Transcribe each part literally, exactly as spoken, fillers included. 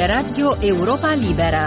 de Radio Europa Liberă.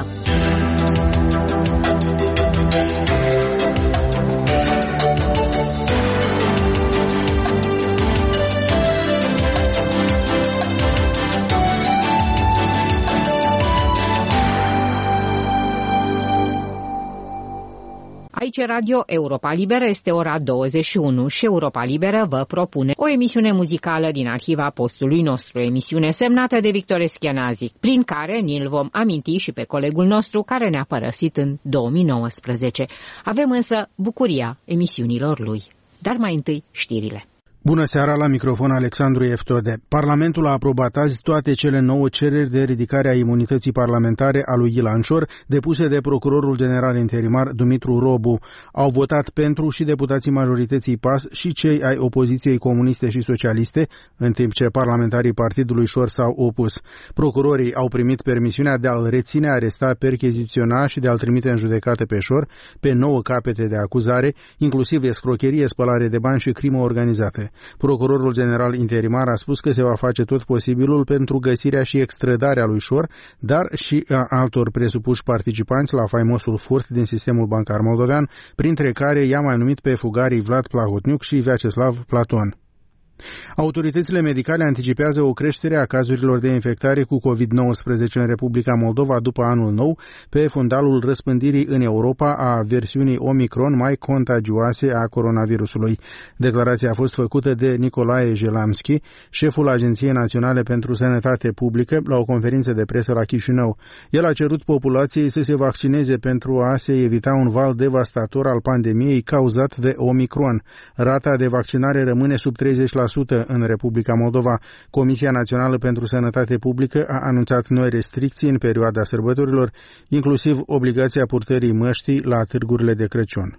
Aici Radio Europa Liberă, este ora douăzeci și unu și Europa Liberă vă propune o emisiune muzicală din arhiva postului nostru, emisiune semnată de Victor Eschenazi, prin care ni-l vom aminti și pe colegul nostru care ne-a părăsit în două mii nouăsprezece. Avem însă bucuria emisiunilor lui. Dar mai întâi știrile. Bună seara, la microfon Alexandru Eftode. Parlamentul a aprobat azi toate cele nouă cereri de ridicare a imunității parlamentare a lui Ilan Șor, depuse de procurorul general interimar Dumitru Robu. Au votat pentru și deputații majorității P A S și cei ai opoziției comuniste și socialiste, în timp ce parlamentarii partidului Șor s-au opus. Procurorii au primit permisiunea de a-l reține, aresta, percheziționa și de a-l trimite în judecată pe Șor pe nouă capete de acuzare, inclusiv escrocherie, spălare de bani și crimă organizată. Procurorul general interimar a spus că se va face tot posibilul pentru găsirea și extradarea lui Șor, dar și a altor presupuși participanți la faimosul furt din sistemul bancar moldovean, printre care i-a mai numit pe fugarii Vlad Plahotniuc și Vyacheslav Platon. Autoritățile medicale anticipează o creștere a cazurilor de infectare cu covid nouăsprezece în Republica Moldova după anul nou, pe fundalul răspândirii în Europa a versiunii Omicron mai contagioase a coronavirusului. Declarația a fost făcută de Nicolae Jelamski, șeful Agenției Naționale pentru Sănătate Publică, la o conferință de presă la Chișinău. El a cerut populației să se vaccineze pentru a se evita un val devastator al pandemiei cauzat de Omicron. Rata de vaccinare rămâne sub treizeci la sută în Republica Moldova. Comisia Națională pentru Sănătate Publică a anunțat noi restricții în perioada sărbătorilor, inclusiv obligația purtării măștii la târgurile de Crăciun.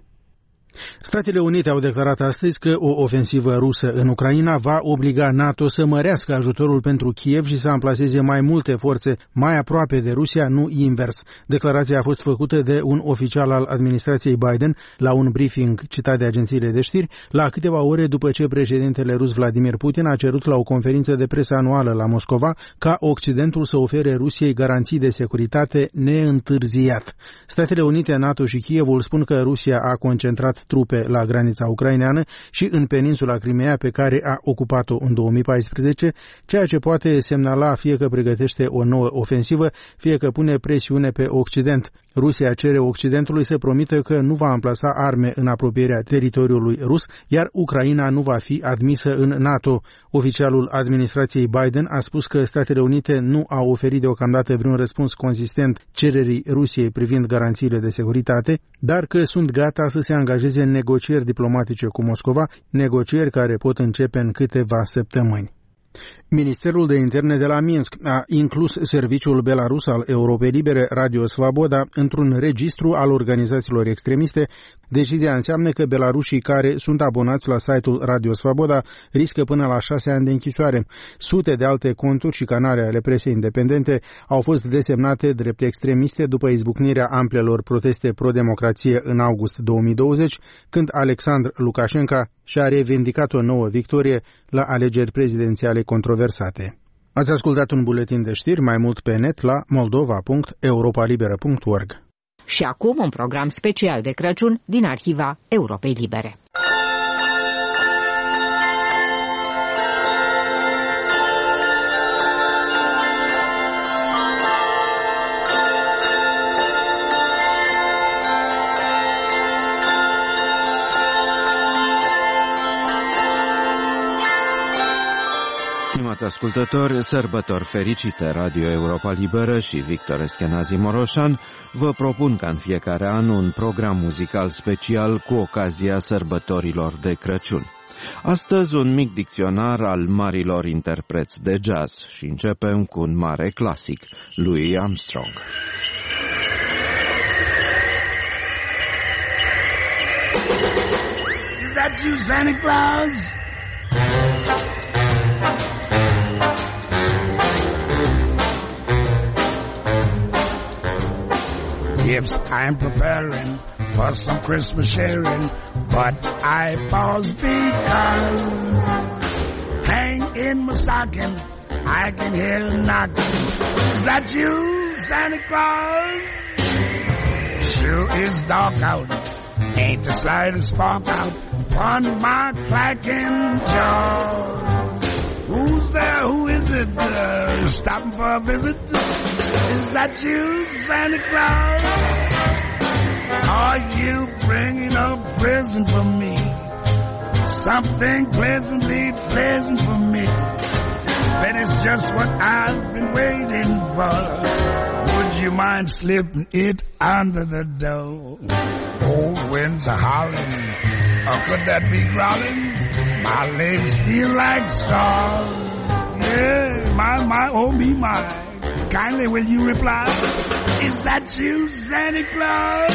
Statele Unite au declarat astăzi că o ofensivă rusă în Ucraina va obliga NATO să mărească ajutorul pentru Kiev și să amplaseze mai multe forțe mai aproape de Rusia, nu invers. Declarația a fost făcută de un oficial al administrației Biden la un briefing citat de agențiile de știri, la câteva ore după ce președintele rus Vladimir Putin a cerut la o conferință de presă anuală la Moscova ca Occidentul să ofere Rusiei garanții de securitate neîntârziat. Statele Unite, NATO și Kievul spun că Rusia a concentrat trupe la granița ucraineană și în peninsula Crimea, pe care a ocupat-o în două mii paisprezece, ceea ce poate semnala fie că pregătește o nouă ofensivă, fie că pune presiune pe Occident. Rusia cere Occidentului să promită că nu va amplasa arme în apropierea teritoriului rus, iar Ucraina nu va fi admisă în NATO. Oficialul administrației Biden a spus că Statele Unite nu au oferit deocamdată vreun răspuns consistent cererii Rusiei privind garanțiile de securitate, dar că sunt gata să se angajeze în negocieri diplomatice cu Moscova, negocieri care pot începe în câteva săptămâni. Ministerul de Interne de la Minsk a inclus serviciul belarus al Europei Libere, Radio Svaboda, într-un registru al organizațiilor extremiste. Decizia înseamnă că belarușii care sunt abonați la site-ul Radio Svaboda riscă până la șase ani de închisoare. Sute de alte conturi și canale ale presei independente au fost desemnate drept extremiste după izbucnirea amplelor proteste pro-democrație în august două mii douăzeci, când Alexandru Lukashenko și-a revendicat o nouă victorie la alegeri prezidențiale controversate. Ați ascultat un buletin de știri, mai mult pe net la moldova punct europa liberă punct org. Și acum un program special de Crăciun din arhiva Europei Libere. Stimați ascultători, sărbători fericite! Radio Europa Liberă și Victor Eschenazi Moroșan vă propun ca în fiecare an un program muzical special cu ocazia sărbătorilor de Crăciun. Astăzi un mic dicționar al marilor interpreți de jazz și începem cu un mare clasic, Louis Armstrong. Is that you, Santa Claus? Yes, I'm preparing for some Christmas sharing, but I pause because hang in my stocking I can hear a knocking. Is that you, Santa Claus? Sure is dark out. Ain't the slightest spark out upon my clacking jaw. Who's there? Who is it? Uh, stopping for a visit? Is that you, Santa Claus? Are you bringing a present for me? Something pleasantly pleasant for me. That is just what I've been waiting for. Would you mind slipping it under the door? Old winds are howling, or could that be growling? My legs feel like straws. Yeah, my, my, oh me, my. Kindly will you reply? Is that you, Santa Claus?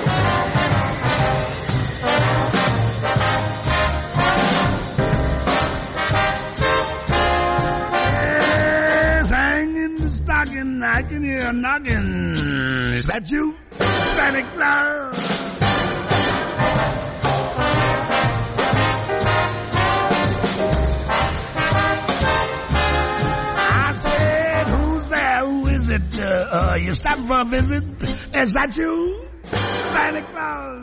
Yes, hanging the stocking, I can hear a knocking. Is that you, Santa Claus? Uh, uh, you stopping for a visit? Is that you, Santa Claus?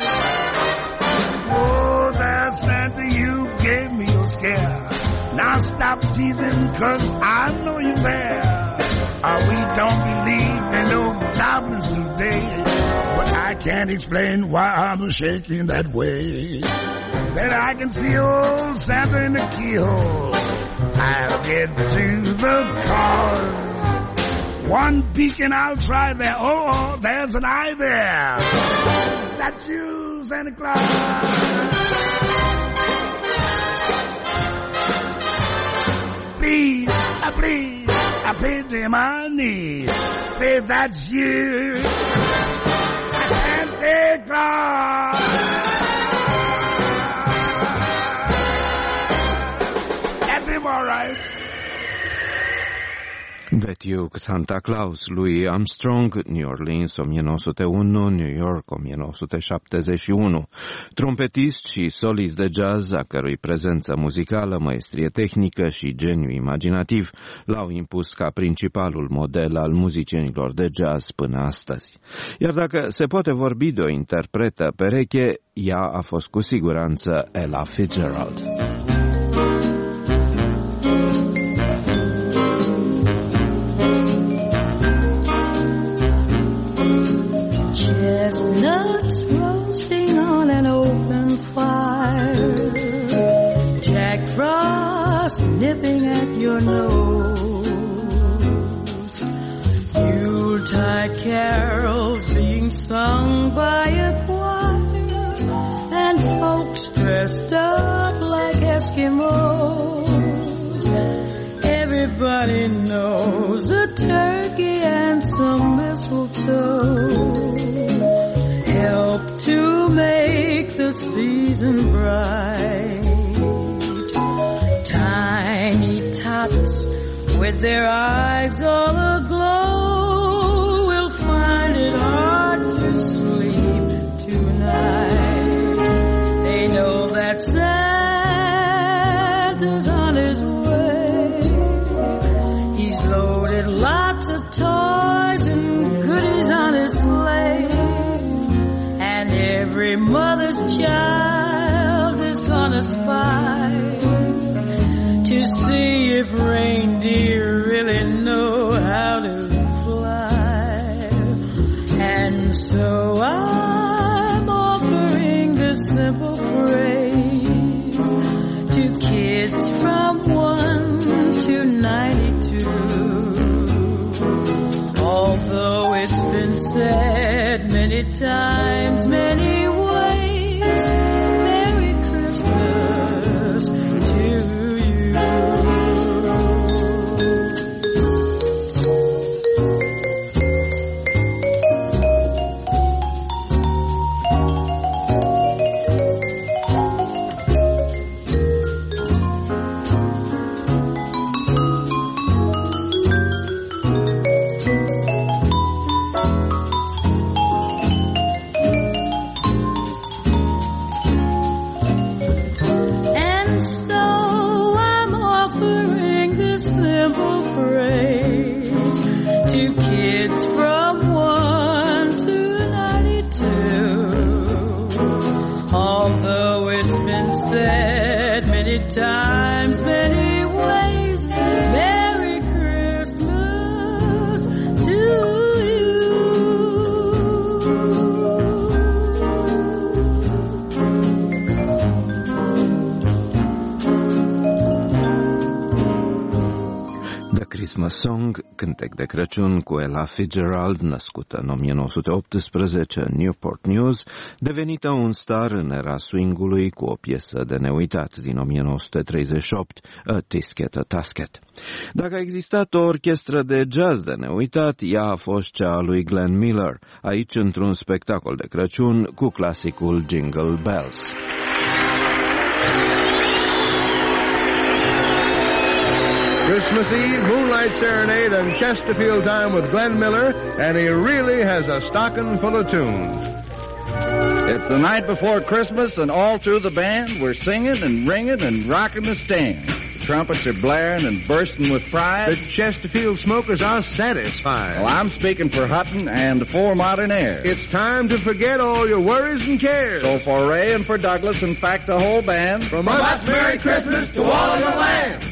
Oh, there, Santa, you gave me a scare. Now stop teasing, cause I know you're there. Uh, we don't believe in no goblins today, but I can't explain why I'm shaking that way. Then I can see old Santa in the keyhole. I'll get to the cause. One beacon, I'll try there. Oh, oh, there's an eye there. Is that you, Santa Claus? Please, uh, please, I paid to my knees. Say that's you, Santa Claus. That's him, all right. Bet You, Santa Claus, lui Armstrong, New Orleans o mie nouă sute unu, New York o mie nouă sute șaptezeci și unu. Trompetist și solist de jazz, a cărui prezență muzicală, maestrie tehnică și geniu imaginativ l-au impus ca principalul model al muzicienilor de jazz până astăzi. Iar dacă se poate vorbi de o interpretă pereche, ea a fost cu siguranță Ella Fitzgerald. Chestnuts roasting on an open fire, Jack Frost nipping at your nose, Yuletide carols being sung by a choir, and folks dressed up like Eskimos. Everybody knows a turkey and some mistletoe help to make the season bright. Tiny tots with their eyes all aglow will find it hard to sleep tonight. They know that Santa's on his way. He's loaded lots of toys and goodies on his sleigh. Every mother's child is gonna spy to see if reindeer really know how to fly. And so I'm offering this simple phrase to kids from one to ninety-two. Although it's been said many times, many ways, Merry Christmas to you. And so I'm offering this simple simple phrase to kids from one to ninety-two. Although it's been said many times, many ways, Merry Christmas to you. The Christmas Song, cântec de Crăciun cu Ella Fitzgerald, născută în o mie nouă sute optsprezece în Newport News, devenită un star în era swing-ului cu o piesă de neuitat din o mie nouă sute treizeci și opt, A Tisket, a Tasket. Dacă a existat o orchestră de jazz de neuitat, ea a fost cea a lui Glenn Miller, aici într-un spectacol de Crăciun cu clasicul Jingle Bells. Christmas Eve, Moonlight Serenade, and Chesterfield Time with Glenn Miller, and he really has a stocking full of tunes. It's the night before Christmas, and all through the band, we're singing and ringing and rocking the stand. The trumpets are blaring and bursting with pride. The Chesterfield smokers are satisfied. Well, I'm speaking for Hutton and the four modern airs. It's time to forget all your worries and cares. So for Ray and for Douglas, in fact, the whole band, from us, Merry Christmas to all of the land.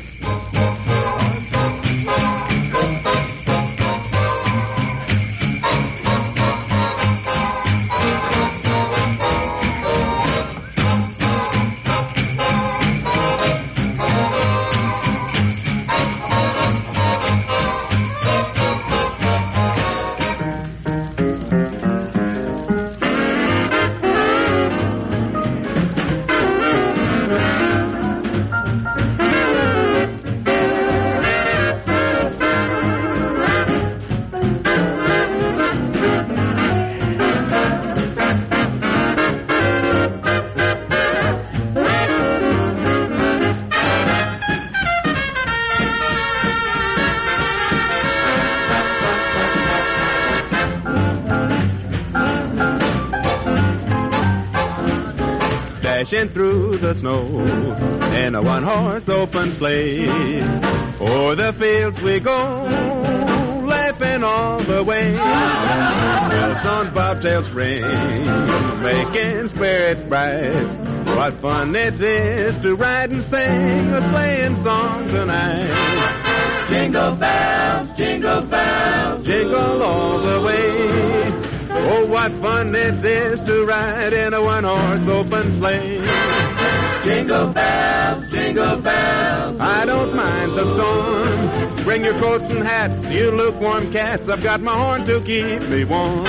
Dashing through the snow in a one-horse open sleigh. O'er the fields we go, laughing all the way. Bells on bobtails ring, making spirits bright. What fun it is to ride and sing a sleighing song tonight. Jingle bells, jingle bells, jingle all the way. Oh, what fun it is to ride in a one-horse open sleigh. Jingle bells, jingle bells. I don't mind the storm. Bring your coats and hats, you lukewarm cats. I've got my horn to keep me warm.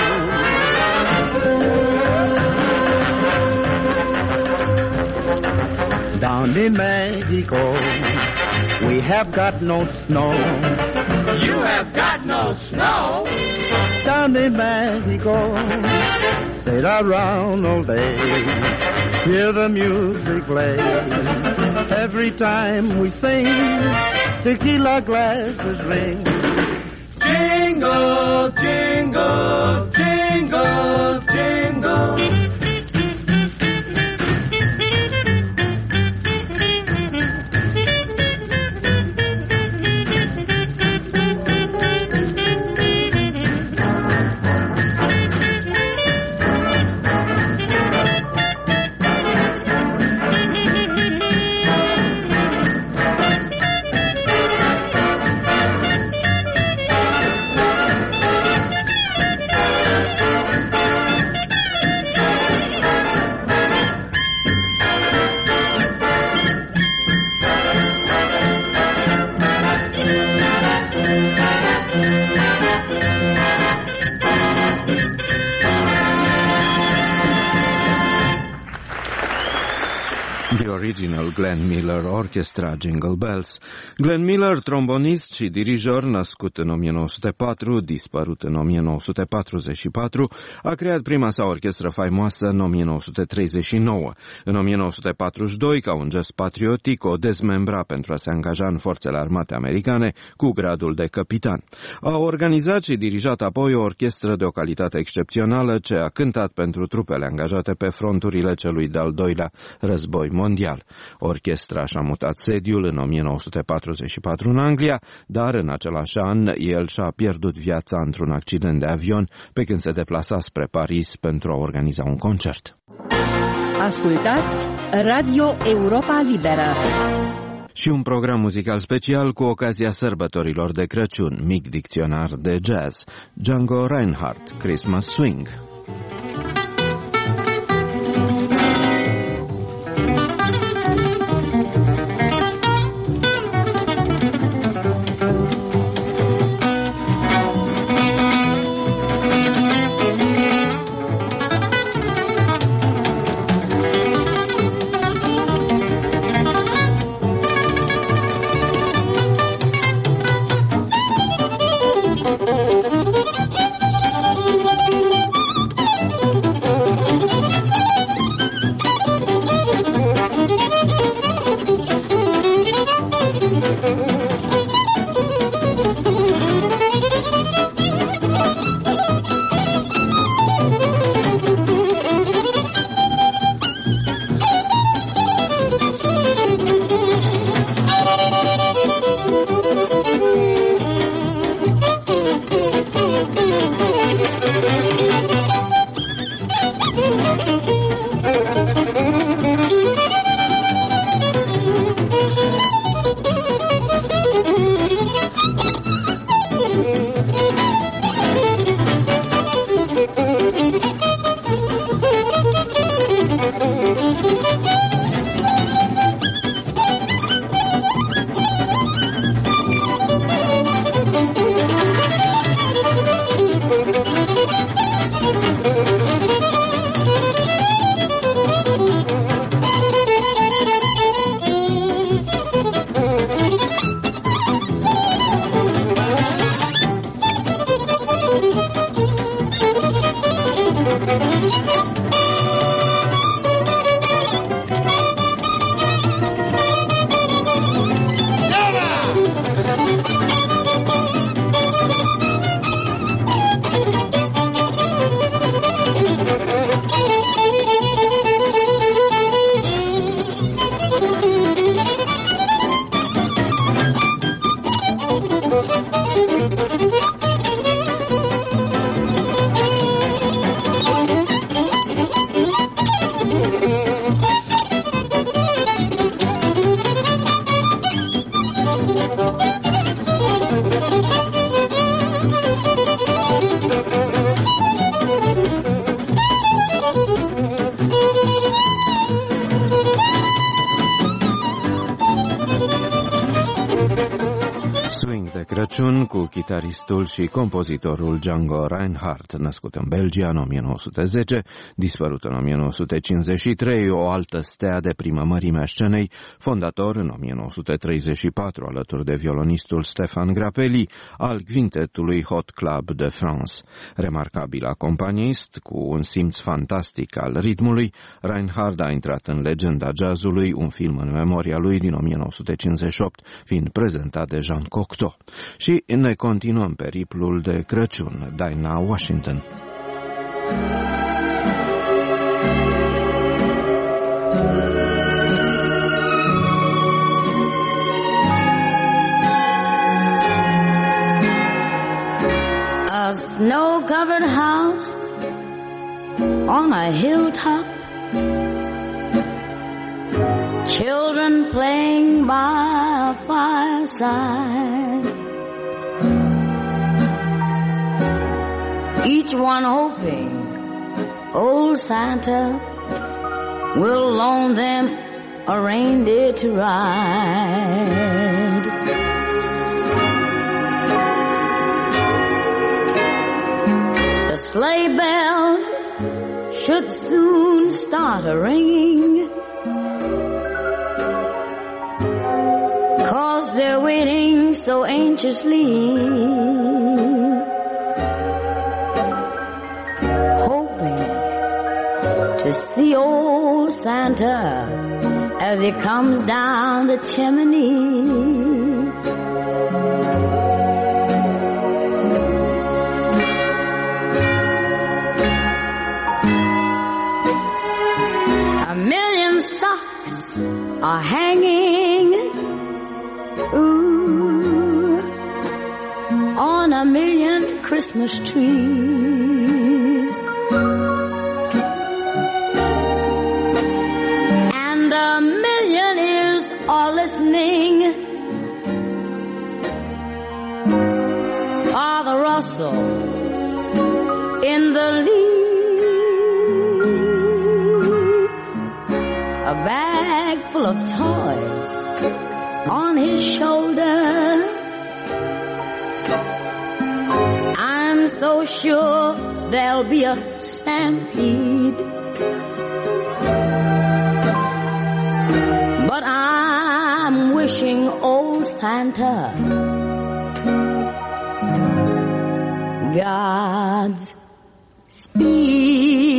Down in Mexico, we have got no snow. You have got no snow? Down in Mexico, stayed around all day, hear the music play. Every time we sing, tequila glasses ring. Jingle, jingle, jingle, jingle. The original Glenn Miller Orchestra, Jingle Bells. Glenn Miller, trombonist și dirijor, născut în o mie nouă sute patru, dispărut în o mie nouă sute patruzeci și patru, a creat prima sa orchestră faimoasă în o mie nouă sute treizeci și nouă. În o mie nouă sute patruzeci și doi, ca un gest patriotic, o dezmembra pentru a se angaja în forțele armate americane cu gradul de capitan. A organizat și dirijat apoi o orchestră de o calitate excepțională ce a cântat pentru trupele angajate pe fronturile celui de-al doilea război mondial. mondial. Orchestra și-a mutat sediul în o mie nouă sute patruzeci și patru în Anglia, dar în același an el și-a pierdut viața într-un accident de avion pe când se deplasa spre Paris pentru a organiza un concert. Ascultați Radio Europa Liberă. Și un program muzical special cu ocazia sărbătorilor de Crăciun, mic dicționar de jazz, Django Reinhardt, Christmas Swing. Crăciun cu chitaristul și compozitorul Django Reinhardt, născut în Belgia în o mie nouă sute zece, dispărut în o mie nouă sute cincizeci și trei, o altă stea de primă mărime a scenei, fondator în o mie nouă sute treizeci și patru alături de violonistul Stefan Grappelli al quintetului Hot Club de France. Remarcabil acompanist, cu un simț fantastic al ritmului, Reinhardt a intrat în legenda jazzului, un film în memoria lui din o mie nouă sute cincizeci și opt, fiind prezentat de Jean Cocteau. Și ne continuăm periplul de Crăciun, Dinah Washington. A snow-covered house on a hilltop, children playing by a fireside, each one hoping old Santa will loan them a reindeer to ride. The sleigh bells should soon start a-ringing, 'cause they're waiting so anxiously, hoping to see old Santa as he comes down the chimney. A million socks are hanging, ooh, on a million Christmas trees. And a million ears are listening for the rustle in the leaves. A bag full of toys on his shoulder. I'm so sure there'll be a stampede. But I'm wishing old Santa God's speed.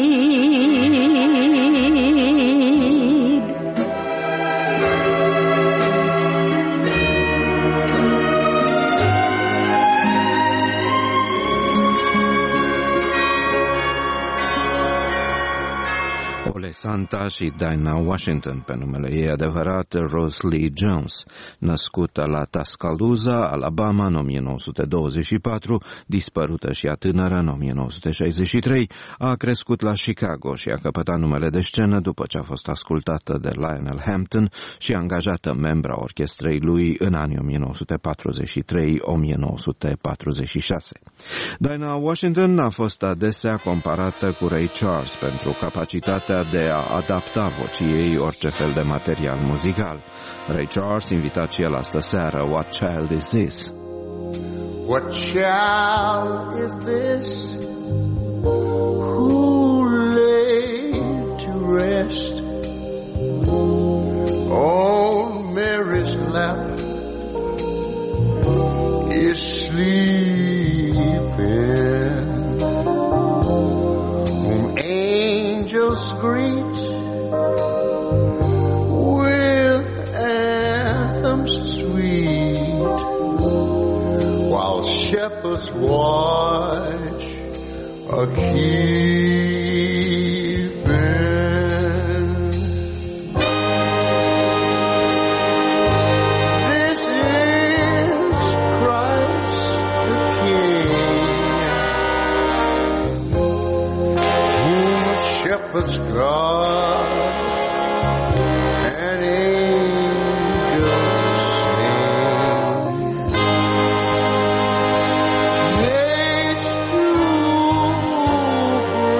Ole Santa și Dinah Washington, pe numele ei adevărat Rose Lee Jones, născută la Tuscaloosa, Alabama, în o mie nouă sute douăzeci și patru, dispărută și a tânără în o mie nouă sute șaizeci și trei, a crescut la Chicago și a căpătat numele de scenă după ce a fost ascultată de Lionel Hampton și angajată membra orchestrei lui în anii o mie nouă sute patruzeci și trei - o mie nouă sute patruzeci și șase. Dinah Washington a fost adesea comparată cu Ray Charles pentru capacitatea de a adapta vocii ei orice fel de material muzical. Ray Charles invita și el astă seară What Child Is This? What child is this who lay to rest on Mary's lap is sleeping, whom angels greet with anthems sweet, while shepherds watch a keeping. This is Christ the King, whom shepherds guard and angels sing. They stoop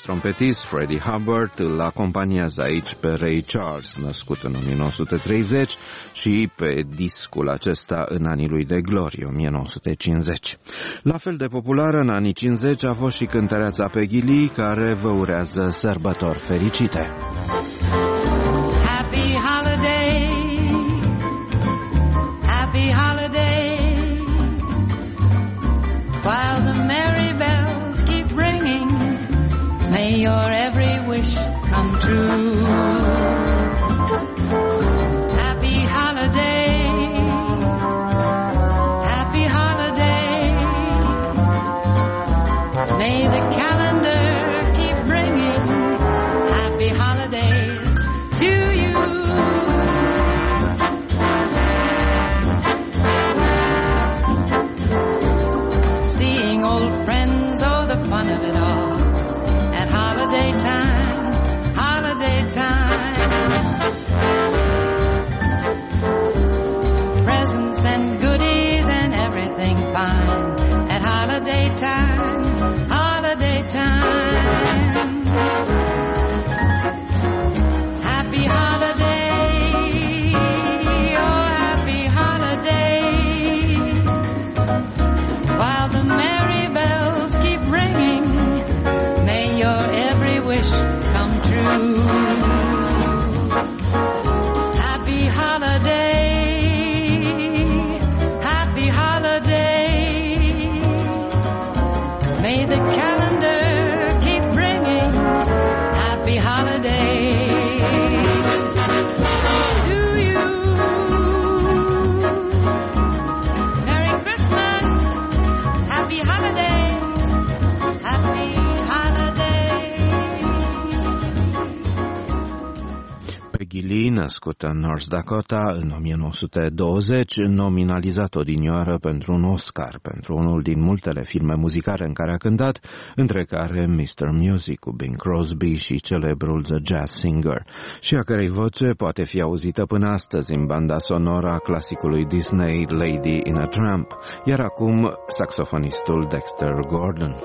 trompetist Freddie Hubbard îl acompaniază aici pe Ray Charles, născut în nouăsprezece treizeci, și pe discul acesta în anii lui de glorie, nouăsprezece cincizeci. La fel de populară în anii cincizeci a fost și cântăreața Peggy Lee, care vă urează sărbători fericite. Happy holiday, happy holiday, while the merry bells keep ringing, may your every wish come true. Happy holiday, happy holiday, may the calendar keep bringing happy holidays to you. Seeing old friends, oh the fun of it all, at holiday time, holiday time. Presents and goodies and everything fine, at holiday time, holiday time. Happy holiday, oh happy holiday, while the merry bells keep ringing, may your every wish come true. Happy holiday, happy holiday, may the calendar keep bringing happy holidays to you. Merry Christmas, happy holiday, happy holiday. Peggy Lee, născută în North Dakota în nouăsprezece douăzeci, nominalizat odinioară pentru un Oscar pentru unul din multele filme muzicale în care a cântat, între care mister Music cu Bing Crosby și celebrul The Jazz Singer, și a cărei voce poate fi auzită până astăzi în banda sonoră a clasicului Disney Lady in a Tramp, iar acum saxofonistul Dexter Gordon.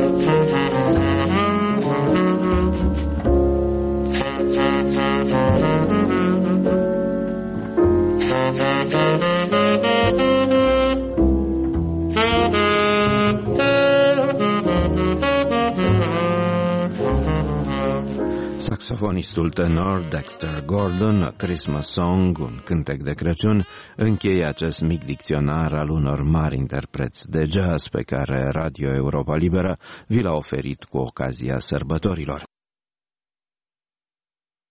Thank you. Saxofonistul tenor Dexter Gordon, A Christmas Song, un cântec de Crăciun, încheie acest mic dicționar al unor mari interpreți de jazz pe care Radio Europa Liberă vi l-a oferit cu ocazia sărbătorilor.